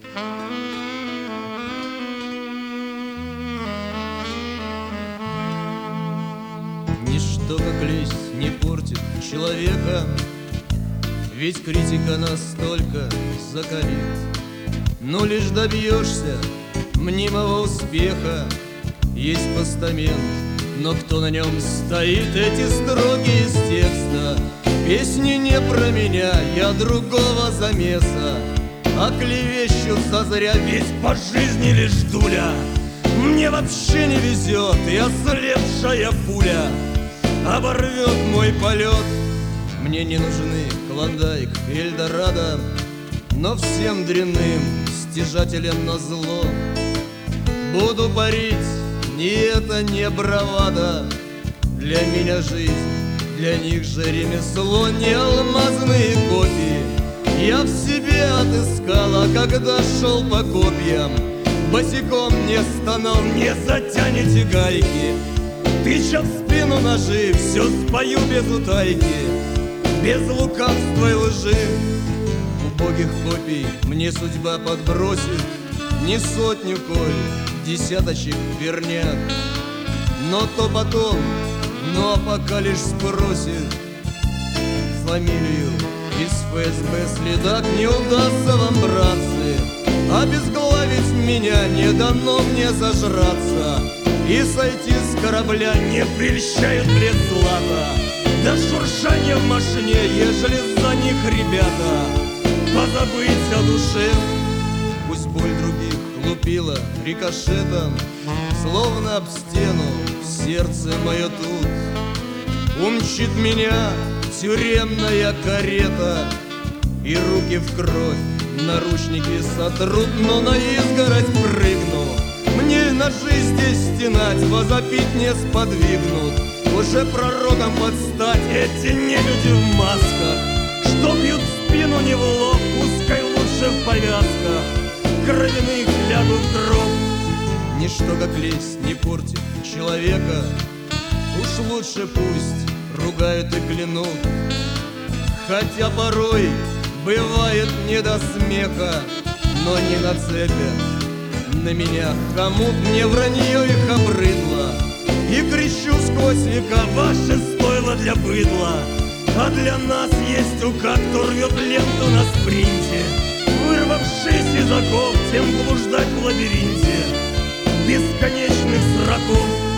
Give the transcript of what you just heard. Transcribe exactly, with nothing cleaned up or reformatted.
Ничто, как лесть, не портит человека, ведь критика настолько закалит. Но лишь добьешься мнимого успеха. Есть постамент, но кто на нем стоит? Эти строки из текста песни не про меня, я другого замеса. А клевещут зазря, ведь по жизни лишь дуля. Мне вообще не везет, и ослепшая пуля оборвет мой полет. Мне не нужны Клондайк и Эльдорадо, но всем дрянным стяжателям назло буду парить, и это не бравада. Для меня жизнь, для них же ремесло. Не алмазные копии я в себе отыскала, когда шел по копьям. Босиком не станал, не затянете гайки. Тыча в спину ножи, все спою без утайки, без лукавства и лжи. Убогих копий мне судьба подбросит не сотню, коль десяточек верняк. Но то потом, но пока лишь спросит фамилию из ФСБ следак. Не удастся вам, братцы, обезглавить меня, не дано мне зажраться и сойти с корабля. Не прельщает блеск злата, да шуршание в машине, ежели за них, ребята, позабыть о душе. Пусть боль других лупила рикошетом, словно об стену, сердце мое тут умчит меня тюремная карета, и руки в кровь наручники сотрут, но на изгородь прыгну. Мне ножи здесь стенать, возопить не сподвигнут. Уже пророком подстать эти нелюди в масках, что бьют в спину не в лоб, пускай лучше в повязках кровяных лягут в гроб. Ничто, как лесть, не портит человека. Уж лучше пусть ругают и клянут, хотя порой бывает не до смеха. Но не нацепят на меня хомут, мне вранье их обрыдло, и кричу сквозь века: ваше стойло для быдла. А для нас есть ука, кто рвет ленту на спринте, вырвавшись из оков, тем блуждать в лабиринте бесконечных сроков.